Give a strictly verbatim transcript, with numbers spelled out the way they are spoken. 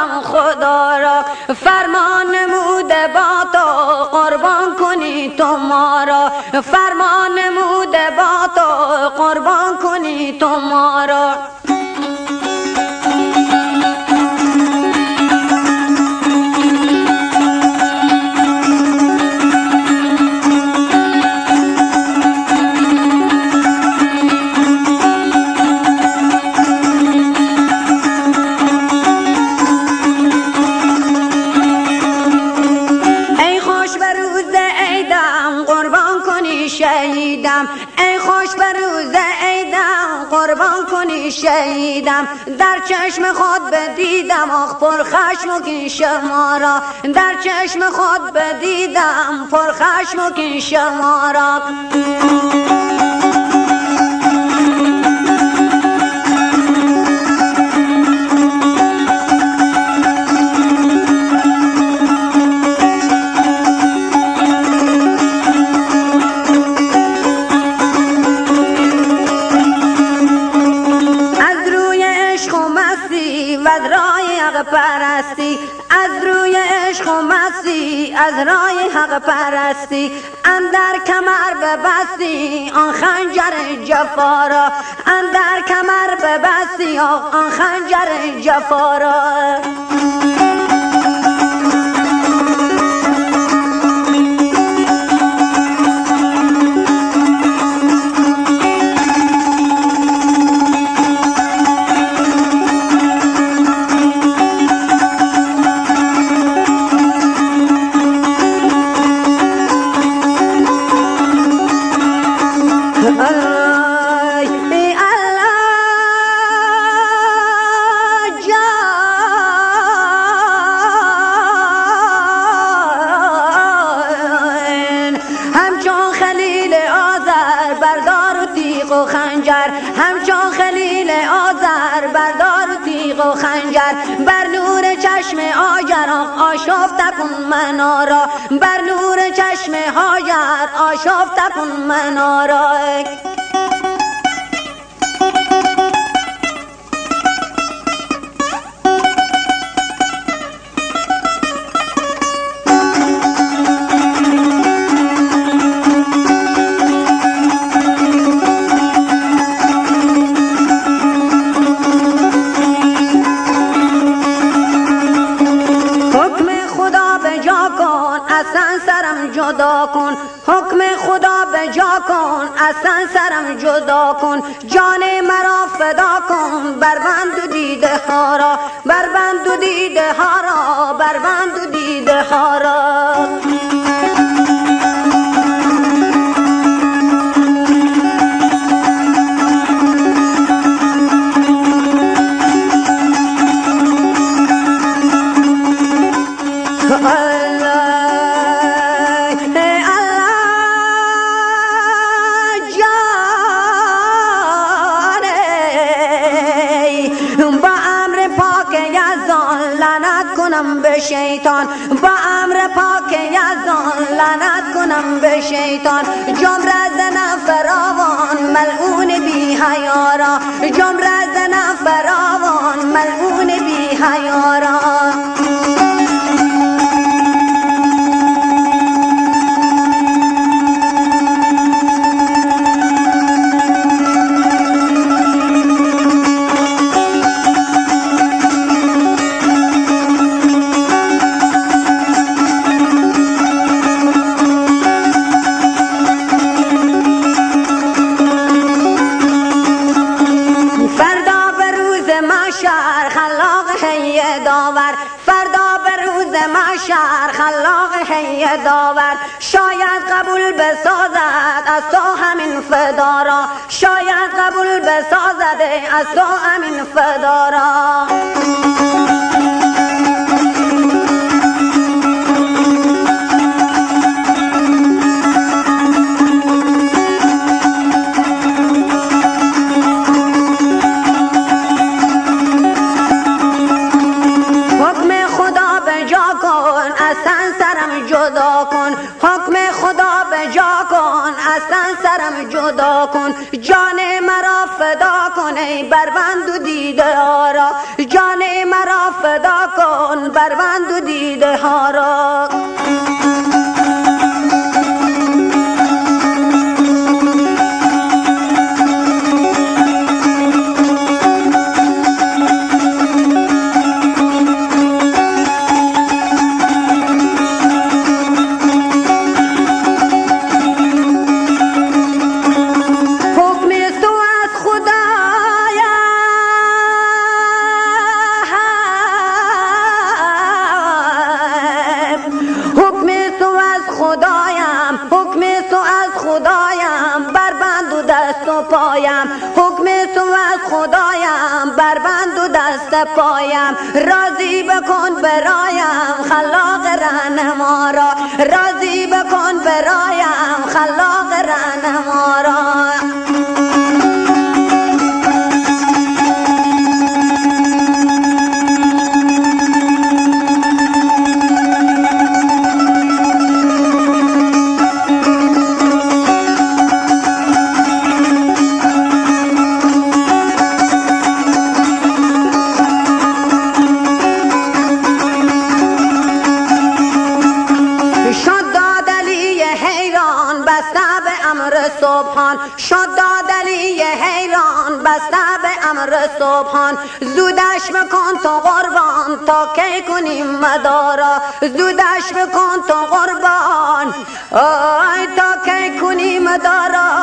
دیدم خدا را، فرمان نموده با تو قربان کنی تو ما را، فرمان نموده با تو قربان کنی تو ما را. شهیدم ای خوش به روز عیدم قربان کنی شهیدم، در چشم خود بدیدم آخ پر خشم و کیش ما را، در چشم خود بدیدم پر خشم و کیش ما را. و از رای حق پرستی، از روی عشق و مستی، از رای حق پرستی، اندر کمر ببستی آن خنجر جفا را، اندر کمر ببستی آن خنجر جفا را. و خنجر همچون خلیل آذر بردار و تیغ و خنجر، بر نور چشم هاجر آشفته کن منا را، بر نور چشم هاجر آشفته کن منا را. اصلا سرم جدا کن، حکم خدا به جا کن، اصلا سرم جدا کن، جان مرا فدا کن، بربند و دیده ها را، بربند و دیده ها را، بربند و دیده ها را. کنم به شیطان، با امر پاک یزدان لعنت کنم به شیطان، جمره زن فراوان ملعون بی حیا را، جمره زن فراوان ملعون بی حیا را. فردا به روز محشر خلاق هی داور، شاید قبول بسازد از تو همین فدا را، شاید قبول بسازد از تو همین فدا را. جدا کن حکم خدا به جا کن، اصلا سرم جدا کن، جان مرا فدا کن ای بربند و دیده ها را، جان مرا فدا کن ها را. پایم حکم تو از خدایم بر بند و دست پایم راضی بکن برایم خلاق رهنما را راضی بکن برایم خلاق رهنما را. صبحان شد دادلی حیران بسته به امر صبحان زودش بکن تو قربان تا کی کنیم مدارا زودش بکن تو قربان آی تا کی کنیم مدارا